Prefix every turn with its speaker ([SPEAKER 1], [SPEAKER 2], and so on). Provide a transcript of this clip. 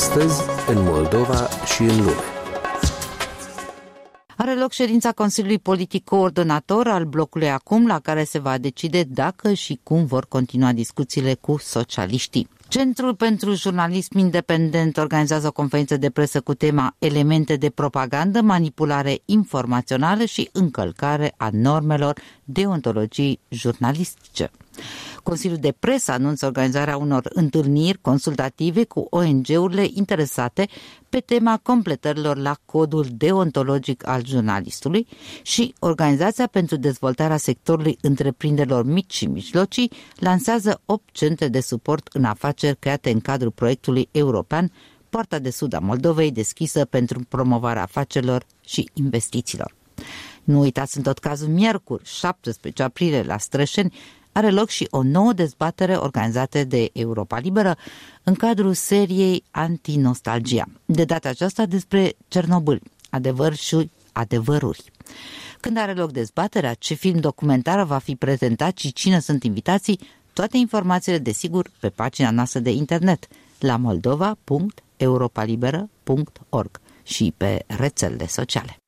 [SPEAKER 1] Astăzi, în Moldova și în lume.
[SPEAKER 2] Are loc ședința Consiliului Politic Coordonator al blocului Acum, la care se va decide dacă și cum vor continua discuțiile cu socialiștii. Centrul pentru Jurnalism Independent organizează o conferință de presă cu tema Elemente de propagandă, manipulare informațională și încălcare a normelor deontologiei jurnalistice. Consiliul de Presă anunță organizarea unor întâlniri consultative cu ONG-urile interesate pe tema completărilor la codul deontologic al jurnalistului și Organizația pentru Dezvoltarea Sectorului Întreprinderilor Mici și Mijlocii lansează 8 centre de suport în afaceri create în cadrul proiectului european Poarta de Sud a Moldovei, deschisă pentru promovarea afacerilor și investițiilor. Nu uitați, în tot cazul, miercuri, 17 aprilie, la Strășeni, are loc și o nouă dezbatere organizată de Europa Liberă în cadrul seriei Antinostalgia. De data aceasta despre Cernobâl, adevăr și adevăruri. Când are loc dezbaterea, ce film documentar va fi prezentat și cine sunt invitații, toate informațiile, desigur, pe pagina noastră de internet la moldova.europalibera.org și pe rețelele sociale.